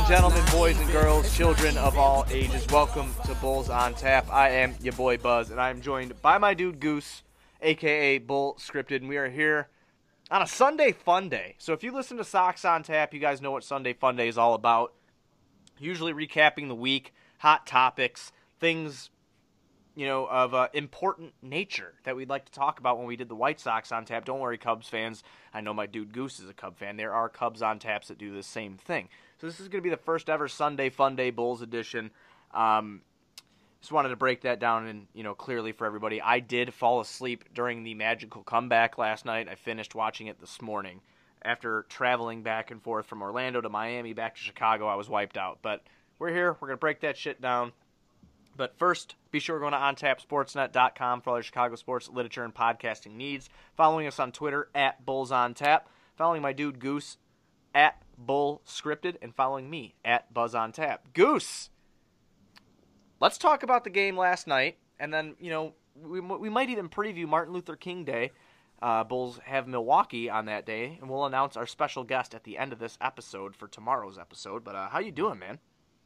and gentlemen, boys and girls, children of all ages, welcome to Bulls on Tap. I am your boy Buzz, and I am joined by my dude Goose, a.k.a. Bull Scripted, and we are here on a Sunday Fun Day. So if you listen to Sox on Tap, you guys know what Sunday Fun Day is all about. Usually recapping the week, hot topics, things, of important nature that we'd like to talk about when we did the White Sox on Tap. Don't worry, Cubs fans. I know my dude Goose is a Cub fan. There are Cubs on Taps that do the same thing. So this is going to be the first ever Sunday Fun Day Bulls edition. Just wanted to break that down and, clearly for everybody. I did fall asleep during the magical comeback last night. I finished watching it this morning. After traveling back and forth from Orlando to Miami, back to Chicago, I was wiped out. But we're here. We're going to break that shit down. But first, be sure to go to OnTapSportsNet.com for all your Chicago sports, literature, and podcasting needs. Following us on Twitter, @BullsOnTap. Following my dude Goose, @BullScripted. And following me, @BuzzOnTap. Goose! Let's talk about the game last night. And then, we might even preview Martin Luther King Day. Bulls have Milwaukee on that day. And we'll announce our special guest at the end of this episode for tomorrow's episode. But how you doing, man?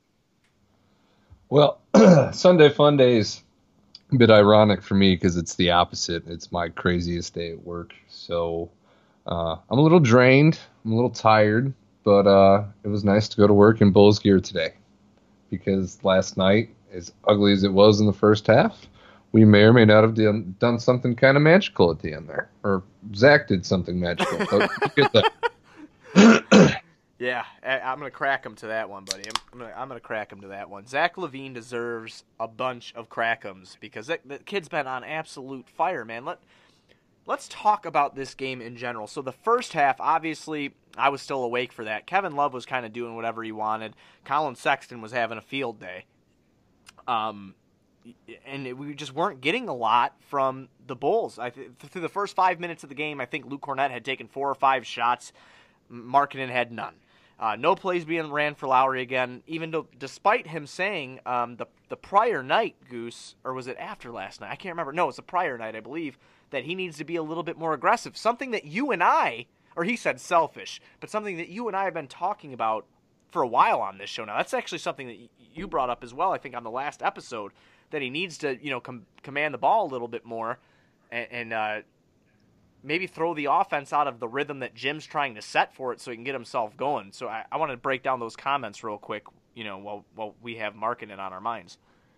Well, Sunday Fun Day is a bit ironic for me because it's the opposite. It's my craziest day at work. So I'm a little drained. I'm a little tired. But it was nice to go to work in Bulls gear today. Because last night, as ugly as it was in the first half, we may or may not have done something kind of magical at the end there. Or Zach did something magical. But get that. Yeah, I'm going to crack him to that one, buddy. I'm going to crack him to that one. Zach LaVine deserves a bunch of crack'ems because the kid's been on absolute fire, man. Let's talk about this game in general. So the first half, obviously, I was still awake for that. Kevin Love was kind of doing whatever he wanted. Colin Sexton was having a field day. And we just weren't getting a lot from the Bulls. Through the first 5 minutes of the game, I think Luke Cornett had taken 4 or 5 shots. Markkanen had none. No plays being ran for Lowry again, even though, despite him saying the prior night, Goose, or was it after last night? I can't remember. No, it's the prior night, I believe, that he needs to be a little bit more aggressive. Something that you and I, or he said selfish, but something that you and I have been talking about for a while on this show now. That's actually something that you brought up as well, I think, on the last episode, that he needs to, command the ball a little bit more and maybe throw the offense out of the rhythm that Jim's trying to set for it so he can get himself going. So I want to break down those comments real quick, while we have Markkanen on our minds.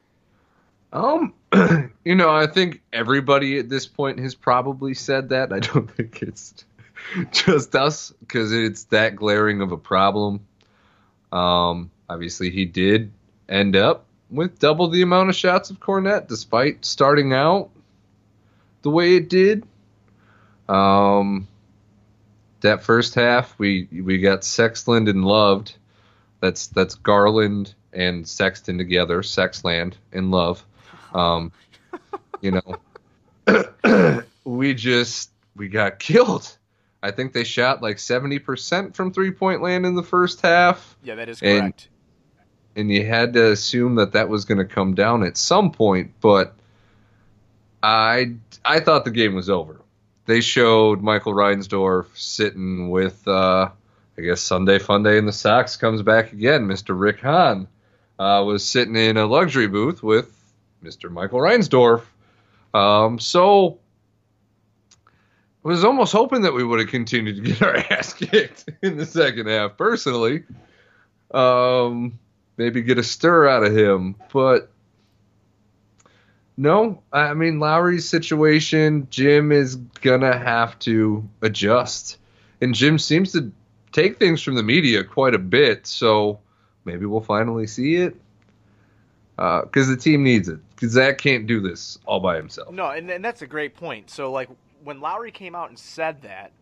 I think everybody at this point has probably said that. I don't think it's just us because it's that glaring of a problem. Obviously, he did end up with double the amount of shots of Cornett despite starting out the way it did. That first half, we got Sexland and Loved. That's Garland and Sexton together, Sexland and Love. We got killed. I think they shot like 70% from 3-point land in the first half. Yeah, that is correct. And you had to assume that was going to come down at some point, but I thought the game was over. They showed Michael Reinsdorf sitting with, Sunday Fun Day, and the Sox comes back again. Mr. Rick Hahn was sitting in a luxury booth with Mr. Michael Reinsdorf. So I was almost hoping that we would have continued to get our ass kicked in the second half, personally. Maybe get a stir out of him, but no, I mean, Lowry's situation, Jim is going to have to adjust. And Jim seems to take things from the media quite a bit, so maybe we'll finally see it. Because the team needs it. Because Zach can't do this all by himself. No, and that's a great point. So, when Lowry came out and said that,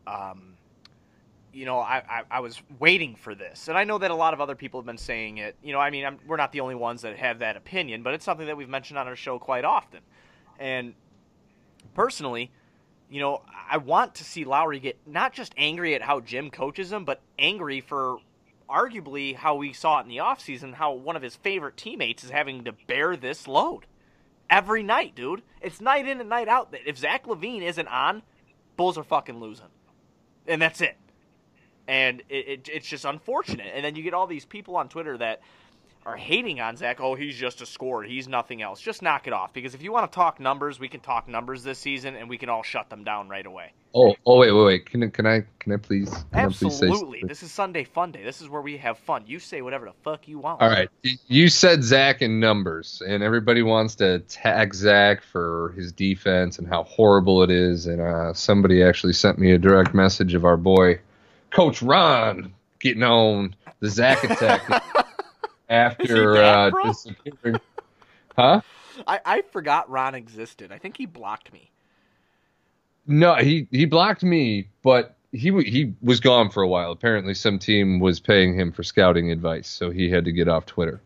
I was waiting for this. And I know that a lot of other people have been saying it. We're not the only ones that have that opinion, but it's something that we've mentioned on our show quite often. And personally, I want to see Lowry get not just angry at how Jim coaches him, but angry for arguably how we saw it in the offseason, how one of his favorite teammates is having to bear this load. Every night, dude. It's night in and night out. If Zach LaVine isn't on, Bulls are fucking losing. And that's it. And it's just unfortunate. And then you get all these people on Twitter that are hating on Zach. Oh, he's just a scorer. He's nothing else. Just knock it off. Because if you want to talk numbers, we can talk numbers this season, and we can all shut them down right away. Oh, wait. Can I please? Absolutely. This is Sunday Fun Day. This is where we have fun. You say whatever the fuck you want. All right. You said Zach in numbers, and everybody wants to tag Zach for his defense and how horrible it is. And somebody actually sent me a direct message of our boy, Coach Ron, getting on the Zach attack after disappearing. Huh? I forgot Ron existed. I think he blocked me. No, he blocked me, but he was gone for a while. Apparently, some team was paying him for scouting advice, so he had to get off Twitter.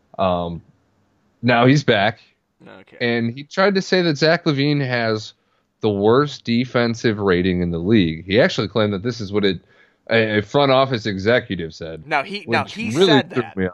Now he's back, okay. And he tried to say that Zach LaVine has the worst defensive rating in the league. He actually claimed that this is what a front office executive said. Now he really said that. It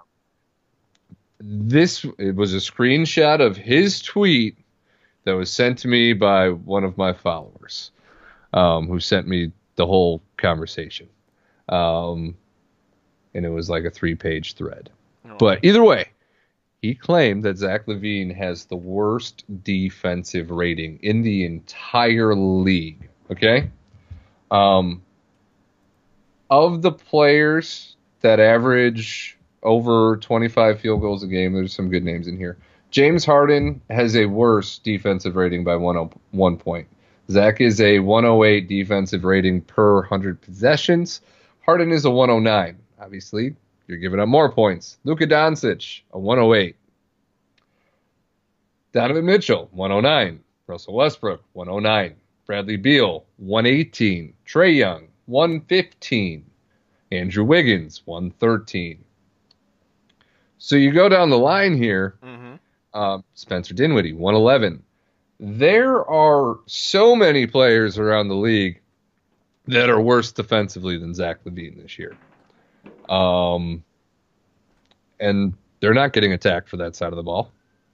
was a screenshot of his tweet that was sent to me by one of my followers, who sent me the whole conversation. And it was like a 3-page thread. Oh. But either way, he claimed that Zach LaVine has the worst defensive rating in the entire league. Okay? Of the players that average over 25 field goals a game, there's some good names in here. James Harden has a worse defensive rating by 1 point. Zach is a 108 defensive rating per 100 possessions. Harden is a 109. Obviously, you're giving up more points. Luka Doncic, a 108. Donovan Mitchell, 109. Russell Westbrook, 109. Bradley Beal, 118. Trae Young, 115. Andrew Wiggins, 113. So you go down the line here. Spencer Dinwiddie, 111. There are so many players around the league that are worse defensively than Zach LaVine this year. And they're not getting attacked for that side of the ball.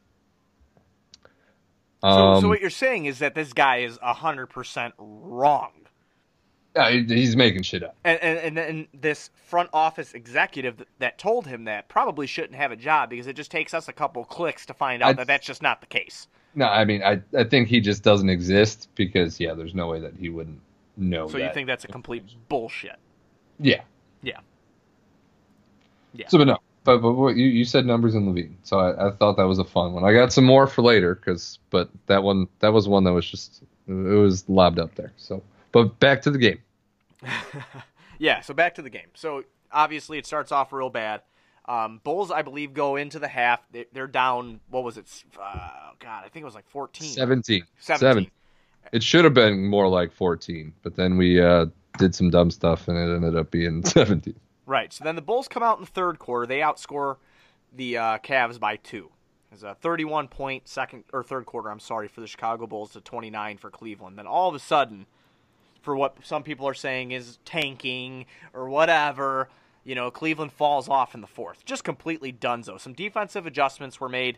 So what you're saying is that this guy is 100% wrong. Yeah, he's making shit up. And this front office executive that told him that probably shouldn't have a job, because it just takes us a couple clicks to find out that that's just not the case. No, I mean, I think he just doesn't exist because, there's no way that he wouldn't know that. So you think that's a complete bullshit? Yeah. Yeah. So, but no. But what, you said numbers in LaVine, so I thought that was a fun one. I got some more for later, but that was one that was just, it was lobbed up there. So, but back to the game. So back to the game. So obviously it starts off real bad. Bulls, I believe, go into the half. They're down, what was it? I think it was like 14. 17. It should have been more like 14, but then we did some dumb stuff, and it ended up being 17. Right. So then the Bulls come out in the third quarter. They outscore the Cavs by 2. It's a 31-point third quarter, for the Chicago Bulls to 29 for Cleveland. Then all of a sudden, for what some people are saying is tanking or whatever, Cleveland falls off in the fourth. Just completely donezo. Some defensive adjustments were made.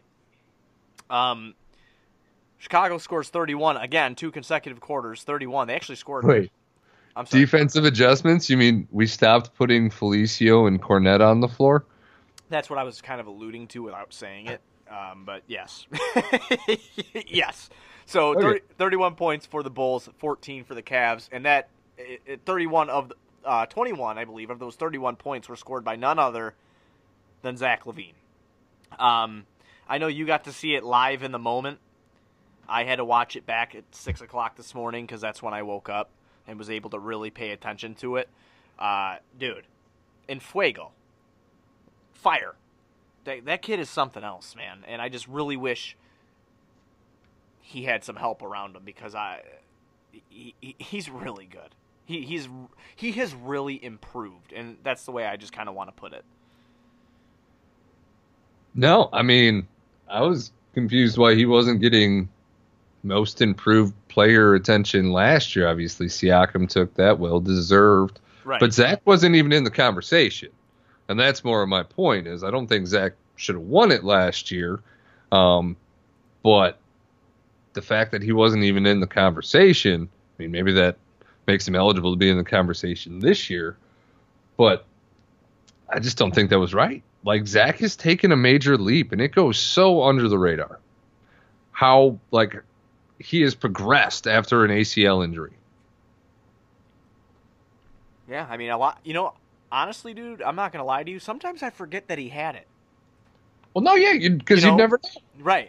Chicago scores 31. Again, 2 consecutive quarters, 31. They actually scored. Wait. I'm sorry. Defensive adjustments? You mean we stopped putting Felicio and Cornette on the floor? That's what I was kind of alluding to without saying it. But yes. Yes. So Okay. 31 points for the Bulls, 14 for the Cavs. And that 31 of 21, I believe, of those 31 points were scored by none other than Zach LaVine. I know you got to see it live in the moment. I had to watch it back at 6 o'clock this morning because that's when I woke up and was able to really pay attention to it. Dude, in Fuego, fire. That kid is something else, man. And I just really wish he had some help around him because he's really good. He has really improved, and that's the way I just kind of want to put it. No, I mean, I was confused why he wasn't getting most improved player attention last year. Obviously, Siakam took that, well deserved. Right. But Zach wasn't even in the conversation. And that's more of my point, is I don't think Zach should have won it last year. But the fact that he wasn't even in the conversation, I mean, maybe that makes him eligible to be in the conversation this year. but I just don't think that was right. Like, Zach has taken a major leap, and it goes so under the radar. How, like, he has progressed after an ACL injury. Yeah, I mean, a lot. Honestly, dude, I'm not gonna lie to you. Sometimes I forget that he had it. Well, no, yeah, because you'd never know. Right.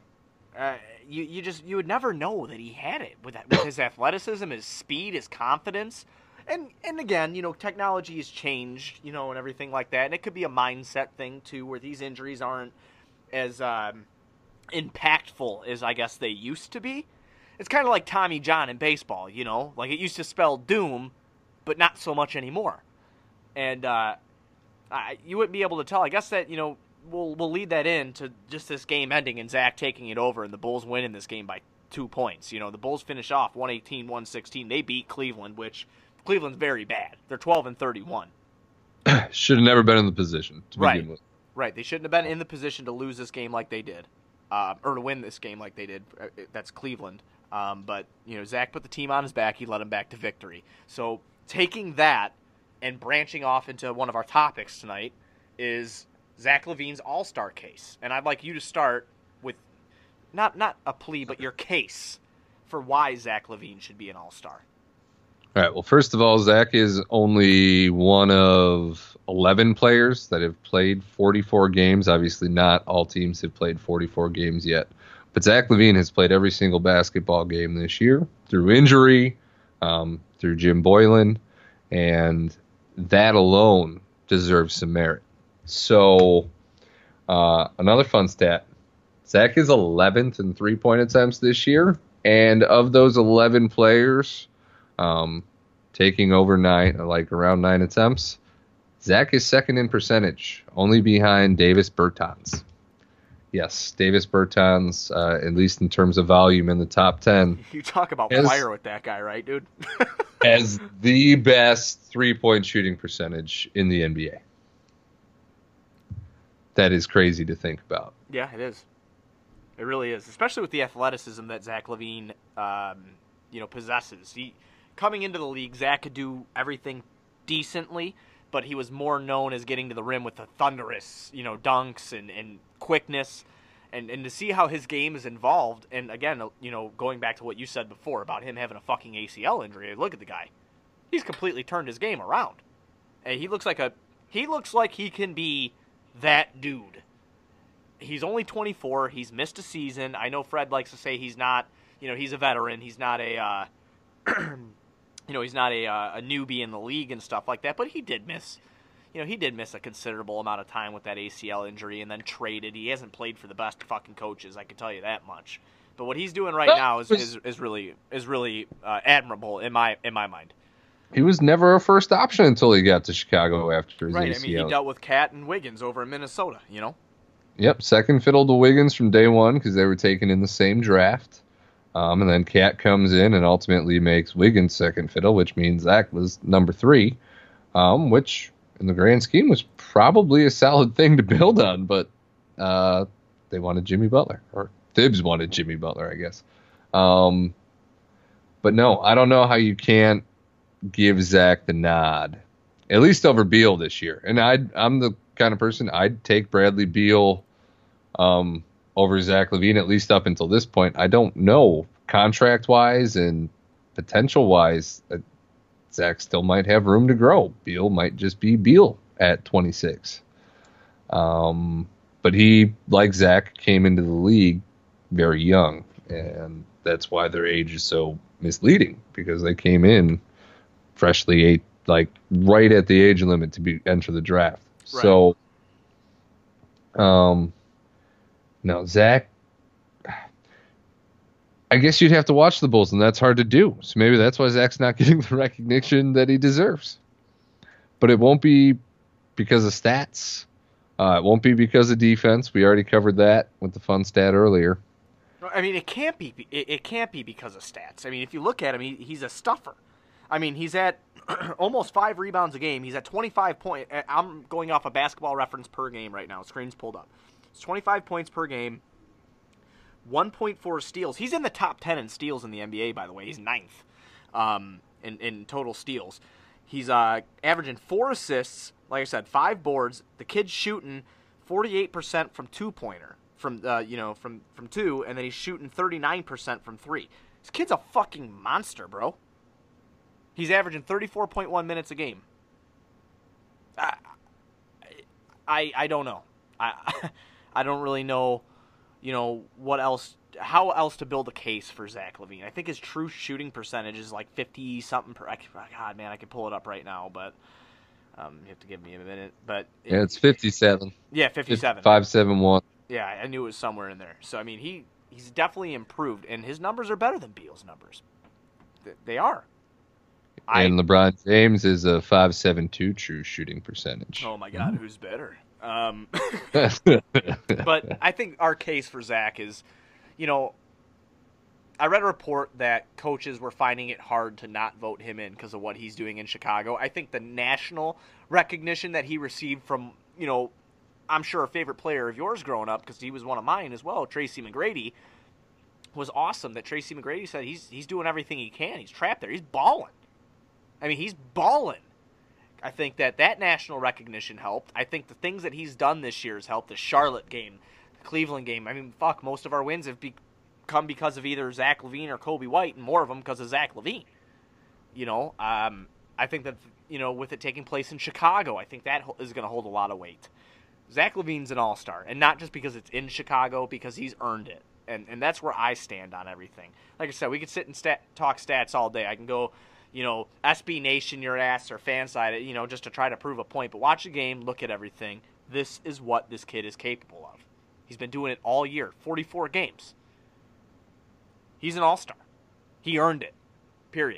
You would never know that he had it with his athleticism, his speed, his confidence, and again, technology has changed, and everything like that, and it could be a mindset thing too, where these injuries aren't as impactful as I guess they used to be. It's kind of like Tommy John in baseball, like it used to spell doom, but not so much anymore, and you wouldn't be able to tell. I guess that we'll lead that into just this game ending and Zach taking it over and the Bulls winning this game by 2 points. The Bulls finish off 118-116. They beat Cleveland, which Cleveland's very bad. They're 12-31. Should have never been in the position to begin with. Right. They shouldn't have been in the position to lose this game like they did, or to win this game like they did. That's Cleveland. But Zach put the team on his back. He led them back to victory. So taking that and branching off into one of our topics tonight is Zach LaVine's All-Star case. And I'd like you to start with not a plea, but your case for why Zach LaVine should be an All-Star. All right. Well, first of all, Zach is only one of 11 players that have played 44 games. Obviously, not all teams have played 44 games yet. But Zach LaVine has played every single basketball game this year through injury, through Jim Boylan, and that alone deserves some merit. So, another fun stat. Zach is 11th in three-point attempts this year, and of those 11 players taking over around 9 attempts, Zach is second in percentage, only behind Davis Bertans. Yes, Davis Bertans, at least in terms of volume, in the top 10. You talk about fire with that guy, right, dude? Has the best three-point shooting percentage in the NBA. That is crazy to think about. Yeah, it is. It really is, especially with the athleticism that Zach LaVine, possesses. Coming into the league, Zach could do everything decently, but he was more known as getting to the rim with the thunderous, dunks and quickness. And to see how his game is involved, and again, going back to what you said before about him having a fucking ACL injury, look at the guy. He's completely turned his game around. And he looks like he can be that dude. He's only 24. He's missed a season. I know Fred likes to say he's not, he's a veteran. He's not a, he's not a newbie in the league and stuff like that. But he did miss, a considerable amount of time with that ACL injury and then traded. He hasn't played for the best fucking coaches. I can tell you that much. But what he's doing right now is really admirable in my mind. He was never a first option until he got to Chicago after his ACL. Right, I mean, he dealt with Cat and Wiggins over in Minnesota, Yep, second fiddle to Wiggins from day one because they were taken in the same draft. And then Cat comes in and ultimately makes Wiggins second fiddle, which means Zach was number 3, which in the grand scheme was probably a solid thing to build on, but they wanted Jimmy Butler, or Thibs wanted Jimmy Butler, I guess. But no, I don't know how you can't give Zach the nod, at least over Beal this year. And I'm the kind of person, I'd take Bradley Beal over Zach LaVine, at least up until this point. I don't know, contract-wise and potential-wise, Zach still might have room to grow. Beal might just be Beal at 26. But he, like Zach, came into the league very young, and that's why their age is so misleading, because they came in freshly right at the age limit to enter the draft. Right. So, no, Zach, I guess you'd have to watch the Bulls, and that's hard to do. So maybe that's why Zach's not getting the recognition that he deserves. But it won't be because of stats. It won't be because of defense. We already covered that with the fun stat earlier. I mean, it can't be. It can't be because of stats. I mean, if you look at him, he's a stuffer. I mean, he's at almost 5 rebounds a game. He's at 25 points. I'm going off a Basketball Reference per game right now. Screen's pulled up. It's 25 points per game. 1.4 steals. He's in the top 10 in steals in the NBA, by the way. He's 9th in total steals. He's averaging 4 assists, like I said, 5 boards. The kid's shooting 48% from two-pointer, from 2, and then he's shooting 39% from 3. This kid's a fucking monster, bro. He's averaging 34.1 minutes a game. I don't know. I don't really know, what else, how else to build a case for Zach LaVine. I think his true shooting percentage is like 50-something per. God, man, I could pull it up right now, but you have to give me a minute. But yeah, it's 57. Yeah, 57. 571. Yeah, I knew it was somewhere in there. So I mean, he's definitely improved, and his numbers are better than Beal's numbers. They are. And LeBron James is a 5.72 true shooting percentage. Oh my God, who's better? But I think our case for Zach is, I read a report that coaches were finding it hard to not vote him in because of what he's doing in Chicago. I think the national recognition that he received from, I'm sure a favorite player of yours growing up, because he was one of mine as well, Tracy McGrady, was awesome. That Tracy McGrady said he's doing everything he can. He's trapped there. He's balling. I mean, he's balling. I think that national recognition helped. I think the things that he's done this year has helped. The Charlotte game, the Cleveland game. I mean, most of our wins have come because of either Zach LaVine or Kobe White, and more of them because of Zach LaVine. I think that, with it taking place in Chicago, I think that is going to hold a lot of weight. Zach LaVine's an all-star, and not just because it's in Chicago, because he's earned it. And that's where I stand on everything. Like I said, we could sit and talk stats all day. I can go, SB Nation your ass or fan side, just to try to prove a point. But watch the game, look at everything. This is what this kid is capable of. He's been doing it all year, 44 games. He's an all-star. He earned it, period.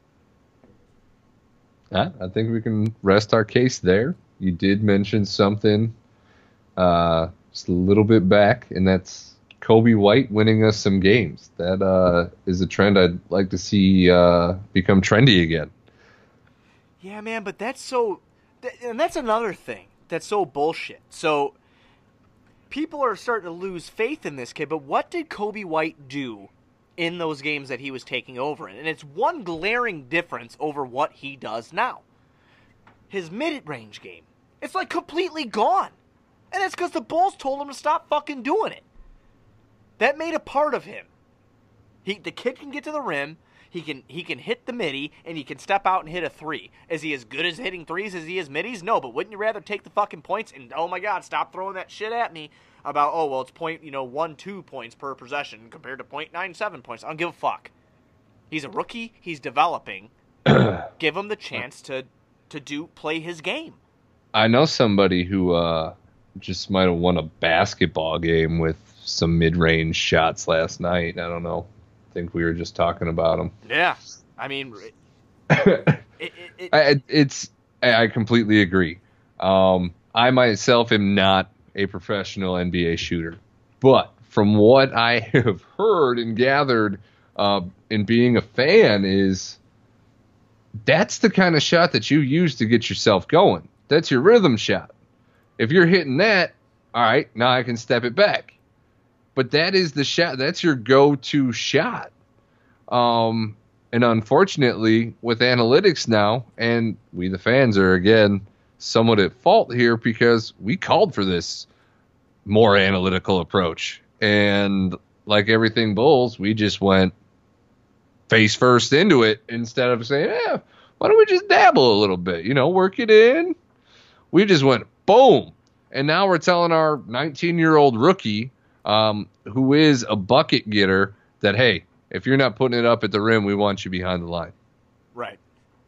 I think we can rest our case there. You did mention something just a little bit back, and that's Kobe White winning us some games. That is a trend I'd like to see become trendy again. Yeah, man, but and that's another thing that's so bullshit. So people are starting to lose faith in this kid, but what did Kobe White do in those games that he was taking over in? And it's one glaring difference over what he does now. His mid-range game. It's like completely gone. And it's because the Bulls told him to stop fucking doing it. That made a part of him. The kid can get to the rim, he can hit the midi, and he can step out and hit a 3. Is he as good as hitting 3s as he is middies? No, but wouldn't you rather take the fucking points and, oh my God, stop throwing that shit at me about, it's 0.12 points per possession compared to 0.97 points. I don't give a fuck. He's a rookie, he's developing. Give him the chance to play his game. I know somebody who just might have won a basketball game with some mid-range shots last night. I don't know. I think we were just talking about him. Yeah. I mean, I completely agree. I myself am not a professional NBA shooter, but from what I have heard and gathered in being a fan is that's the kind of shot that you use to get yourself going. That's your rhythm shot. If you're hitting that, all right, now I can step it back. But that is the shot. That's your go-to shot. And unfortunately, with analytics now, and we the fans are, again, somewhat at fault here because we called for this more analytical approach. And like everything Bulls, we just went face first into it instead of saying, why don't we just dabble a little bit, work it in. We just went boom. And now we're telling our 19-year-old rookie, who is a bucket getter, that, hey, if you're not putting it up at the rim, we want you behind the line. Right.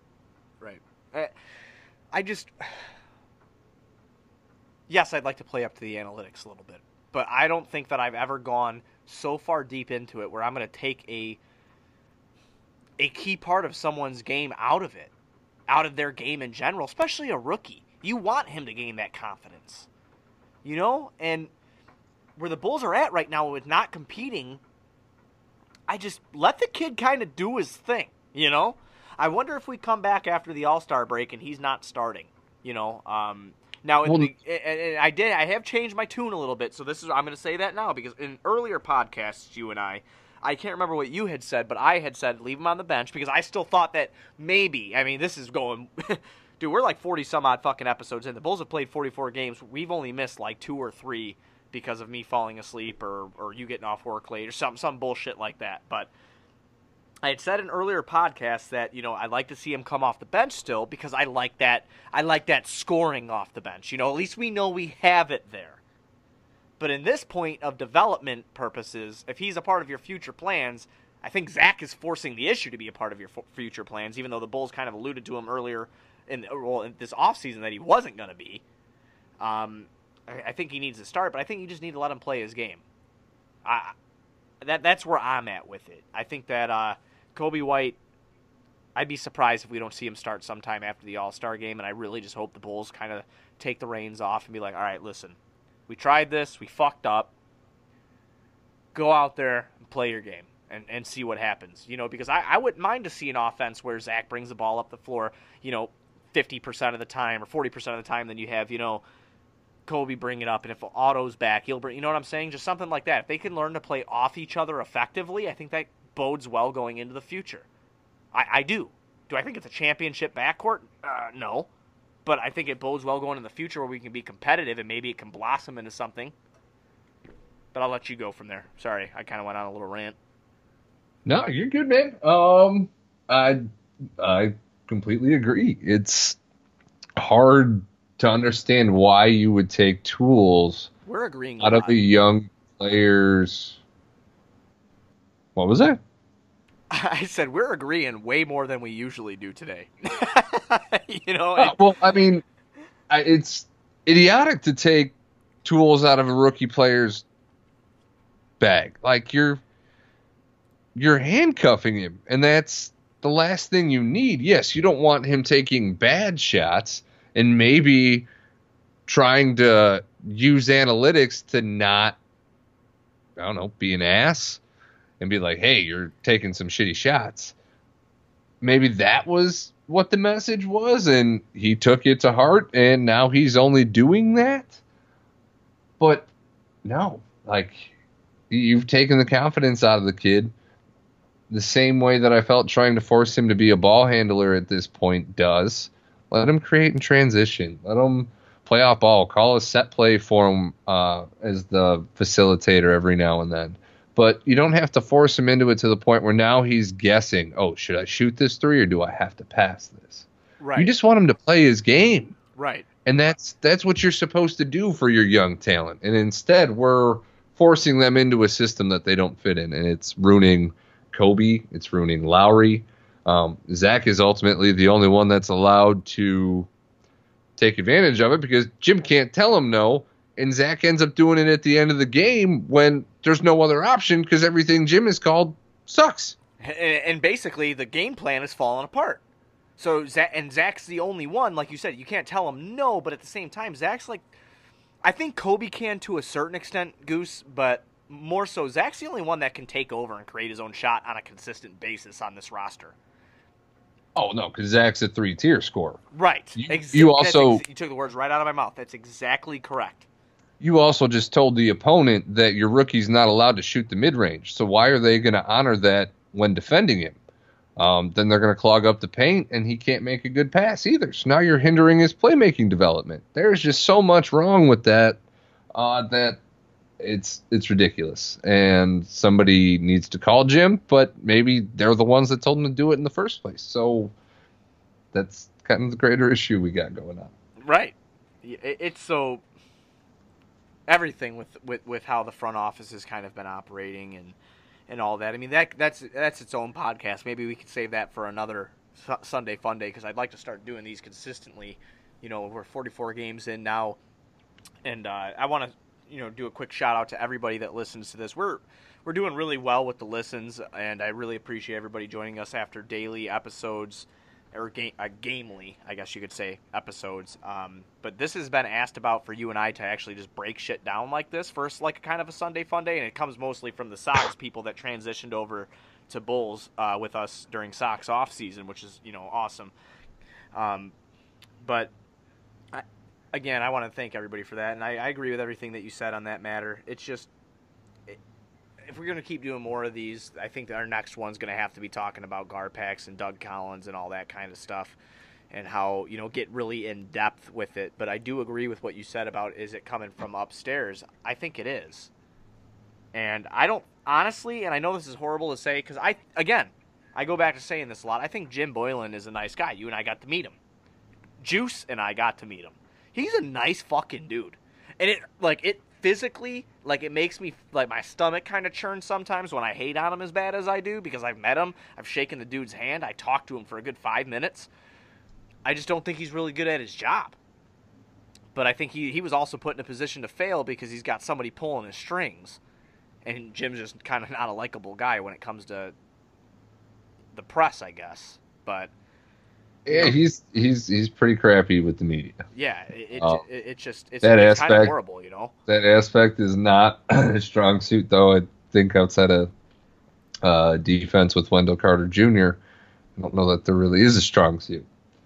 Yes, I'd like to play up to the analytics a little bit, but I don't think that I've ever gone so far deep into it where I'm going to take a key part of someone's game out of their game in general, especially a rookie. You want him to gain that confidence, and where the Bulls are at right now with not competing, I just let the kid kind of do his thing, I wonder if we come back after the All-Star break and he's not starting, Now, I have changed my tune a little bit, so I'm going to say that now, because in earlier podcasts, you and I I can't remember what you had said, but I had said leave him on the bench because I still thought that maybe. I mean, this is going. Dude, we're like 40 some odd fucking episodes in. The Bulls have played 44 games. We've only missed like 2 or 3 because of me falling asleep or you getting off work late or some bullshit like that. But I had said in earlier podcasts that, I'd like to see him come off the bench still because I like that scoring off the bench. At least we know we have it there. But in this point of development purposes, if he's a part of your future plans, I think Zach is forcing the issue to be a part of your future plans, even though the Bulls kind of alluded to him earlier in this offseason that he wasn't going to be. I think he needs to start, but I think you just need to let him play his game. That's where I'm at with it. I think that Coby White, I'd be surprised if we don't see him start sometime after the All-Star game, and I really just hope the Bulls kind of take the reins off and be like, all right, listen, we tried this, we fucked up. Go out there and play your game and see what happens. Because I wouldn't mind to see an offense where Zach brings the ball up the floor, 50% of the time or 40% of the time, then you have, Coby bring it up, and if Otto's back, he'll bring, you know what I'm saying? Just something like that. If they can learn to play off each other effectively, I think that bodes well going into the future. I do. Do I think it's a championship backcourt? No. But I think it bodes well going in the future where we can be competitive and maybe it can blossom into something. But I'll let you go from there. Sorry, I kind of went on a little rant. No, you're good, man. I completely agree. It's hard to understand why you would take tools We're agreeing out of the young players. What was that? I said we're agreeing way more than we usually do today. Well, I mean, it's idiotic to take tools out of a rookie player's bag. Like you're handcuffing him, and that's the last thing you need. Yes, you don't want him taking bad shots and maybe trying to use analytics to not, I don't know, be an ass and be like, hey, you're taking some shitty shots. Maybe that was what the message was, and he took it to heart, and now he's only doing that. But no, like, you've taken the confidence out of the kid the same way that I felt trying to force him to be a ball handler at this point does. Let him create and transition. Let him play off ball. Call a set play for him as the facilitator every now and then. But you don't have to force him into it to the point where now he's guessing, oh, should I shoot this three or do I have to pass this? Right. You just want him to play his game. Right. And that's what you're supposed to do for your young talent. And instead, we're forcing them into a system that they don't fit in. And it's ruining Coby. It's ruining Lowry. Zach is ultimately the only one that's allowed to take advantage of it because Jim can't tell him no. And Zach ends up doing it at the end of the game when there's no other option because everything Jim has called sucks. And basically, the game plan is falling apart. So Zach's the only one, like you said, you can't tell him no, but at the same time, Zach's like, I think Coby can to a certain extent, Goose, but more so, Zach's the only one that can take over and create his own shot on a consistent basis on this roster. Oh, no, because Zach's a 3-tier scorer. Right. You also... you took the words right out of my mouth. That's exactly correct. You also just told the opponent that your rookie's not allowed to shoot the mid-range. So why are they going to honor that when defending him? Then they're going to clog up the paint, and he can't make a good pass either. So now you're hindering his playmaking development. There's just so much wrong with that that it's ridiculous. And somebody needs to call Jim, but maybe they're the ones that told him to do it in the first place. So that's kind of the greater issue we got going on. Right. It's so... everything with how the front office has kind of been operating and all that. I mean, that's its own podcast. Maybe we could save that for another Sunday Fun Day because I'd like to start doing these consistently. We're 44 games in now, and I want to do a quick shout out to everybody that listens to this. We're doing really well with the listens, and I really appreciate everybody joining us after daily episodes. Or gamely, I guess you could say, episodes. But this has been asked about for you and I to actually just break shit down like this first, like kind of a Sunday Fun Day, and it comes mostly from the Sox people that transitioned over to Bulls with us during Sox off season, which is awesome. But again, I want to thank everybody for that, and I agree with everything that you said on that matter. It's just if we're gonna keep doing more of these, I think that our next one's gonna have to be talking about Garpax and Doug Collins and all that kind of stuff, and how get really in depth with it. But I do agree with what you said about is it coming from upstairs. I think it is, and I don't honestly, and I know this is horrible to say because I go back to saying this a lot. I think Jim Boylan is a nice guy. You and I got to meet him. Juice and I got to meet him. He's a nice fucking dude. And it physically, it makes me, my stomach kind of churn sometimes when I hate on him as bad as I do because I've met him. I've shaken the dude's hand. I talked to him for a good 5 minutes. I just don't think he's really good at his job. But I think he was also put in a position to fail because he's got somebody pulling his strings. And Jim's just kind of not a likable guy when it comes to the press, I guess. But yeah, he's pretty crappy with the media. Yeah, it's kind of horrible, That aspect is not his strong suit, though. I think outside of defense with Wendell Carter Jr., I don't know that there really is a strong suit.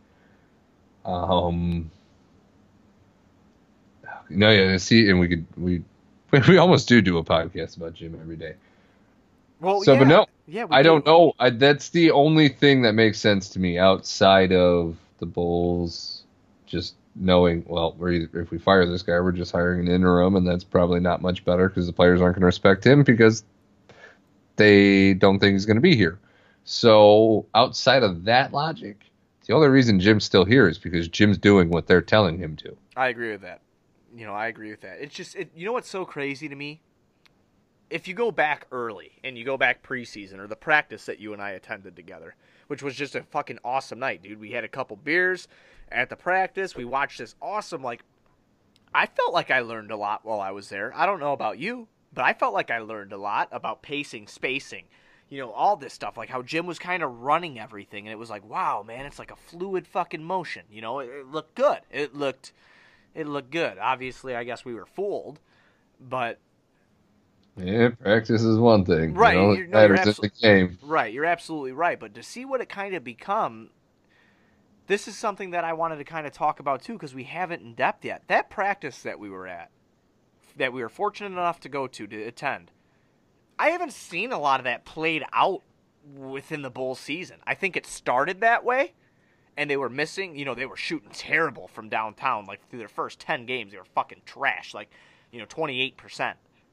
See, and we almost do a podcast about Jim every day. Well, so, yeah, but no, yeah, I don't know. That's the only thing that makes sense to me outside of the Bulls just knowing, well, if we fire this guy, we're just hiring an interim, and that's probably not much better because the players aren't going to respect him because they don't think he's going to be here. So outside of that logic, the only reason Jim's still here is because Jim's doing what they're telling him to. I agree with that. I agree with that. It's just, what's so crazy to me? If you go back early and you go back preseason or the practice that you and I attended together, which was just a fucking awesome night, dude. We had a couple beers at the practice. We watched this awesome, I felt like I learned a lot while I was there. I don't know about you, but I felt like I learned a lot about pacing, spacing, all this stuff, like how Jim was kind of running everything. And it was like, wow, man, it's like a fluid fucking motion. It looked good. It looked good. Obviously, I guess we were fooled, but yeah, practice is one thing. Right. It matters in the game. Right. You're absolutely right. But to see what it kind of become, this is something that I wanted to kind of talk about too because we haven't in depth yet. That practice that we were at, that we were fortunate enough to go to attend, I haven't seen a lot of that played out within the Bulls season. I think it started that way, and they were missing, they were shooting terrible from downtown. Through their first 10 games, they were fucking trash, 28%.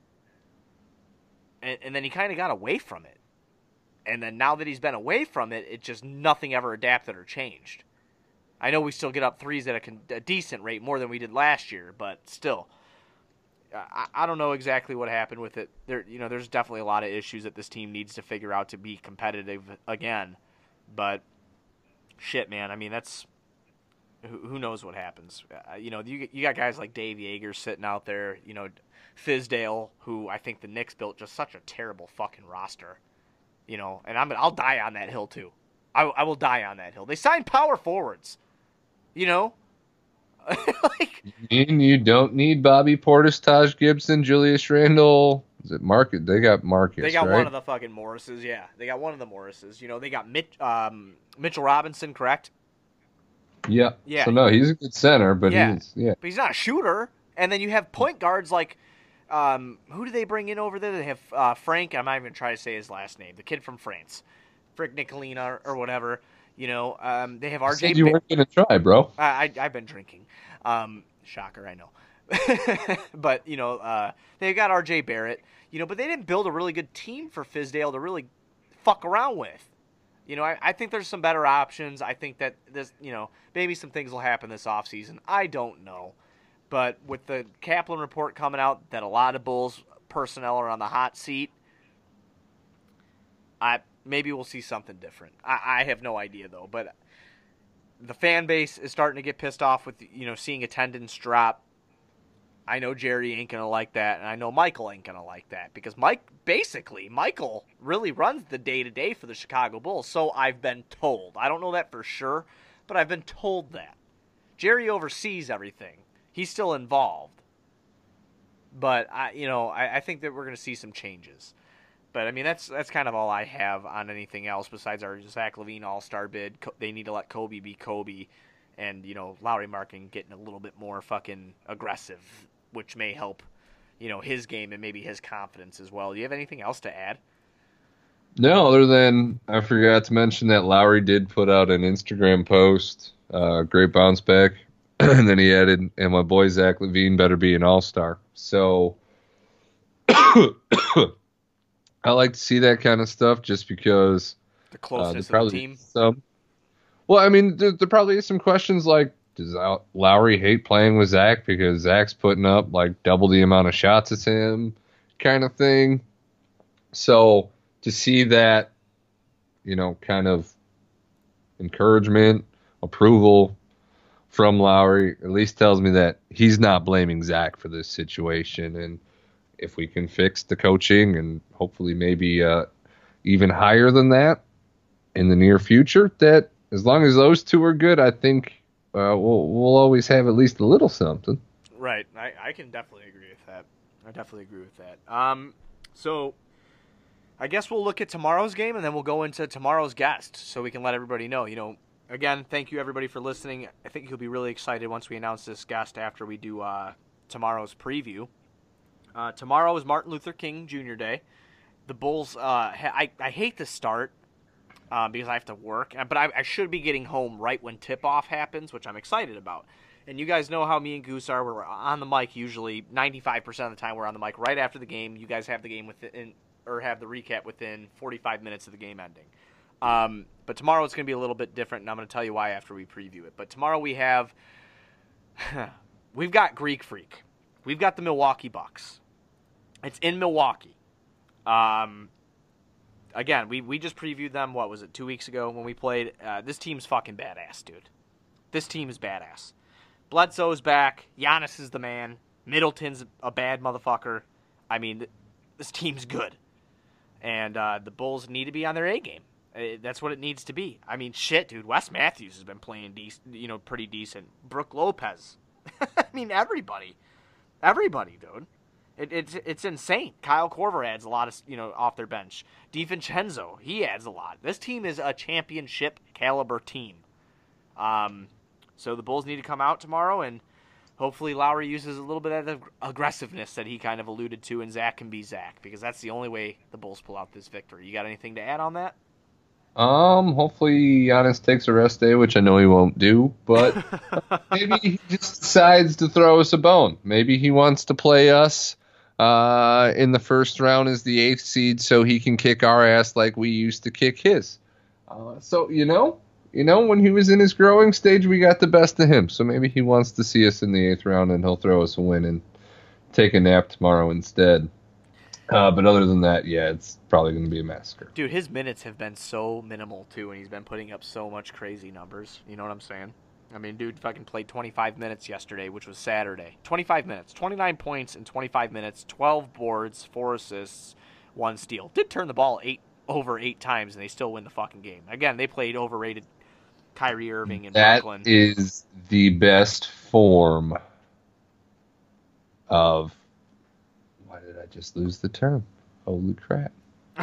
And then he kind of got away from it. And then now that he's been away from it, it just nothing ever adapted or changed. I know we still get up threes at a decent rate, more than we did last year, but still. I don't know exactly what happened with it. There's definitely a lot of issues that this team needs to figure out to be competitive again. But shit, man. I mean, that's who knows what happens. You got guys like Dave Yeager sitting out there. Fizdale, who I think the Knicks built just such a terrible fucking roster. And I'll die on that hill too. I will die on that hill. They signed power forwards. You don't need Bobby Portis, Taj Gibson, Julius Randle. Is it Marcus? They got Marcus. They got right? one of the fucking Morrises. Yeah, they got one of the Morrises. They got Mitchell Robinson, correct? Yeah. Yeah. So no, he's a good center, but but he's not a shooter. And then you have point guards like who do they bring in over there? They have Frank. I'm not even trying to say his last name. The kid from France, Frick Nicolina or whatever. They have RJ. Said you weren't gonna try, bro. I've been drinking. Shocker, I know. But they got RJ Barrett. But they didn't build a really good team for Fizdale to really fuck around with. I think there's some better options. I think that this, maybe some things will happen this offseason. I don't know. But with the Kaplan report coming out that a lot of Bulls personnel are on the hot seat, maybe we'll see something different. I have no idea, though. But the fan base is starting to get pissed off with, seeing attendance drop. I know Jerry ain't going to like that, and I know Michael ain't going to like that. Because Michael really runs the day-to-day for the Chicago Bulls, so I've been told. I don't know that for sure, but I've been told that. Jerry oversees everything. He's still involved. But, I think that we're going to see some changes. But, I mean, that's kind of all I have on anything else besides our Zach LaVine All-Star bid. They need to let Kobe be Kobe. And, Lauri Markkanen getting a little bit more fucking aggressive, which may help, his game and maybe his confidence as well. Do you have anything else to add? No, other than I forgot to mention that Lowry did put out an Instagram post. Great bounce back. And then he added, and my boy Zach LaVine better be an all-star. So I like to see that kind of stuff just because The closeness there of the probably team. well, I mean, there probably is some questions like, does Lowry hate playing with Zach because Zach's putting up like double the amount of shots as him kind of thing. So to see that, kind of encouragement, approval from Lowry at least tells me that he's not blaming Zach for this situation. And if we can fix the coaching and hopefully maybe even higher than that in the near future, that as long as those two are good, I think we'll always have at least a little something. Right. I can definitely agree with that. So I guess we'll look at tomorrow's game and then we'll go into tomorrow's guest so we can let everybody know. Again, thank you everybody for listening. I think you'll be really excited once we announce this guest after we do tomorrow's preview. Tomorrow is Martin Luther King Jr. Day. The Bulls, I hate to start because I have to work, but I should be getting home right when tip-off happens, which I'm excited about. And you guys know how me and Goose are. We're on the mic usually 95% of the time. We're on the mic right after the game. You guys have the game have the recap within 45 minutes of the game ending. But tomorrow it's going to be a little bit different, and I'm going to tell you why after we preview it. But tomorrow we've got Greek Freak. We've got the Milwaukee Bucks. It's in Milwaukee. Again, we just previewed them, 2 weeks ago when we played. This team's fucking badass, dude. This team is badass. Bledsoe's back. Giannis is the man. Middleton's a bad motherfucker. I mean, this team's good. And the Bulls need to be on their A game. That's what it needs to be. I mean, shit, dude. Wes Matthews has been playing pretty decent. Brooke Lopez. I mean, everybody, dude. It's insane. Kyle Korver adds a lot of off their bench. DiVincenzo, he adds a lot. This team is a championship caliber team. So the Bulls need to come out tomorrow, and hopefully Lowry uses a little bit of the aggressiveness that he kind of alluded to, and Zach can be Zach, because that's the only way the Bulls pull out this victory. You got anything to add on that? Hopefully Giannis takes a rest day, which I know he won't do, but maybe he just decides to throw us a bone. Maybe he wants to play us in the first round as the 8th seed so he can kick our ass like we used to kick his. So, when he was in his growing stage, we got the best of him. So maybe he wants to see us in the 8th round and he'll throw us a win and take a nap tomorrow instead. But other than that, yeah, it's probably going to be a massacre. Dude, his minutes have been so minimal, too, and he's been putting up so much crazy numbers. You know what I'm saying? I mean, dude fucking played 25 minutes yesterday, which was Saturday. 25 minutes. 29 points in 25 minutes, 12 boards, 4 assists, 1 steal. Did turn the ball over 8 times, and they still win the fucking game. Again, they played overrated Kyrie Irving in Brooklyn. That is the best form of... Why did I just lose the term? Holy crap.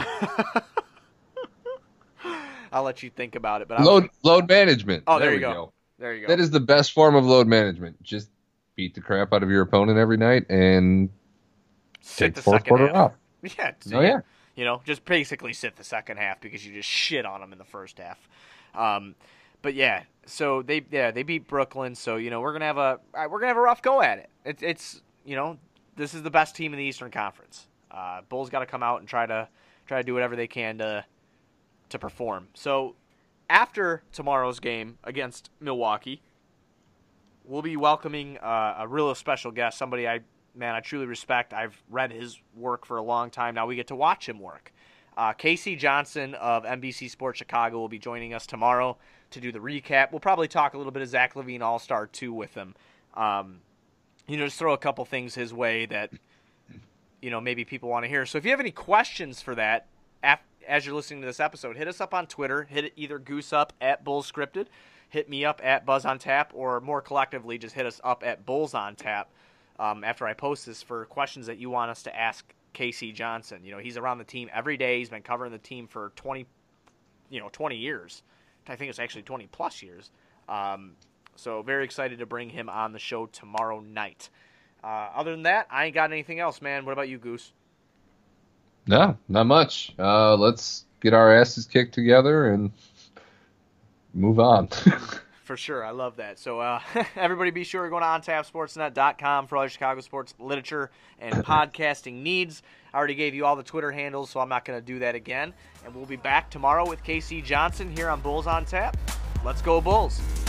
I'll let you think about it. But load management. Oh, there you go. There you go. That is the best form of load management. Just beat the crap out of your opponent every night and sit the fourth second quarter half. off. Yeah. Just basically sit the second half because you just shit on them in the first half. But yeah, so they beat Brooklyn. So we're gonna have a rough go at it. It's this is the best team in the Eastern Conference. Bulls got to come out and try to do whatever they can to perform. So after tomorrow's game against Milwaukee, we'll be welcoming a real special guest, somebody I truly respect. I've read his work for a long time now. We get to watch him work. Casey Johnson of NBC Sports Chicago will be joining us tomorrow to do the recap. We'll probably talk a little bit of Zach LaVine All-Star 2 with him. Just throw a couple things his way that maybe people want to hear. So if you have any questions for that, as you're listening to this episode, hit us up on Twitter. Hit it either Goose up at Bulls Scripted, hit me up at Buzz on Tap, or more collectively, just hit us up at Bulls on Tap after I post this for questions that you want us to ask Casey Johnson. He's around the team every day. He's been covering the team for 20 years. I think it's actually 20 plus years. So very excited to bring him on the show tomorrow night. Other than that, I ain't got anything else, man. What about you, Goose? No, not much. Let's get our asses kicked together and move on. For sure. I love that. So everybody be sure to go to ontapsportsnet.com for all your Chicago sports literature and podcasting needs. I already gave you all the Twitter handles, so I'm not going to do that again. And we'll be back tomorrow with KC Johnson here on Bulls on Tap. Let's go, Bulls.